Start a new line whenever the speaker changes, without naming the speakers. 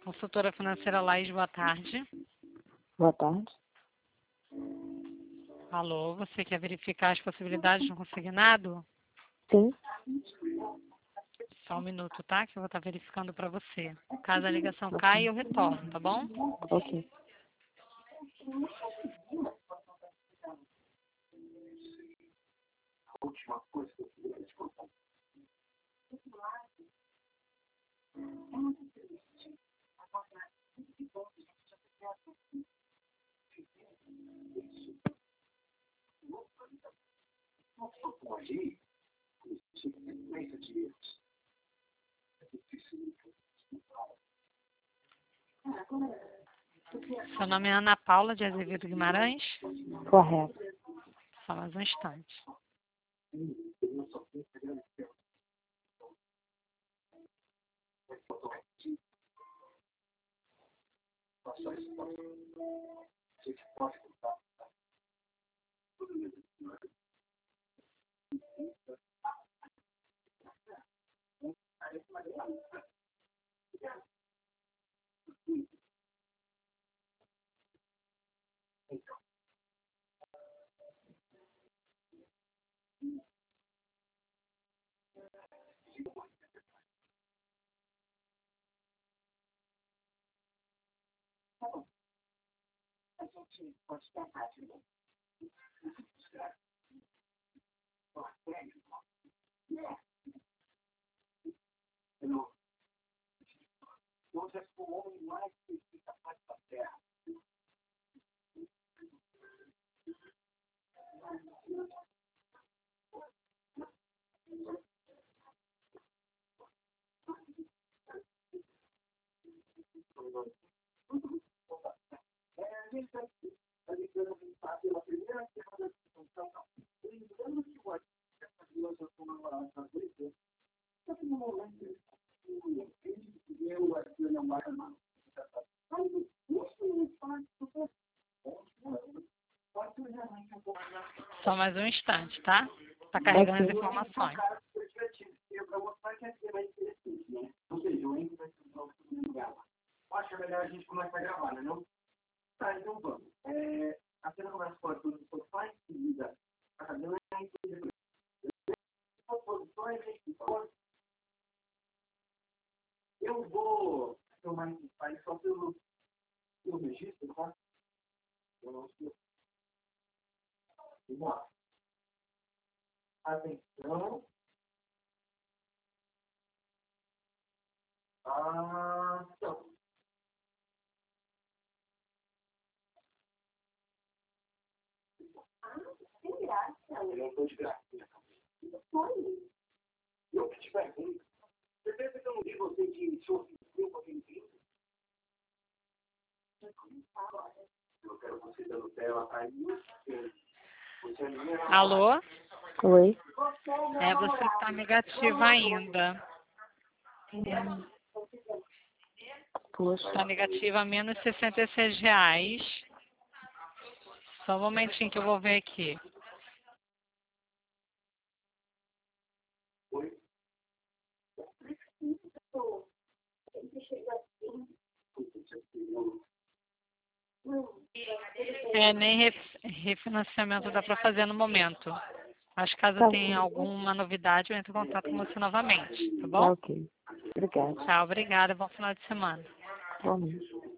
Consultora financeira Laís, boa tarde.
Boa tarde.
Alô, você quer verificar as possibilidades de um consignado?
Sim.
Só um minuto, tá? Que eu vou estar verificando para você. Caso a ligação caia, eu retorno, tá bom?
Ok.
Seu nome é Ana Paula de Azevedo Guimarães?
Correto.
Só mais um instante. Só mais um instante, tá? Tá carregando as
Ok.
informações.
Acho melhor a gente começar a gravar, né? Não? Tá, então vamos. A cena começa com tudo do Spotify, seguida academia, posições, eu vou filmar esse site só pelo registro, tá? Eu não sei. Vamos lá. Atenção. Ação. Sem graça. Eu não estou de graça. Eu que te pergunto. Você pensa que eu não vi você que se ofendeu com aquele vídeo? Eu quero você dando tela atrás de você. Você é minha.
Alô?
Oi.
Você está negativa ainda.
Poxa.
Está negativa a menos R$ 66. Só um momentinho que eu vou ver aqui. Nem refinanciamento dá para fazer no momento. Mas caso
Tá
tenha
ok.
alguma novidade, eu entro em contato com você novamente, tá
Tá
bom?
ok. Obrigada.
Tchau, obrigada, bom final de semana.
Bom mês.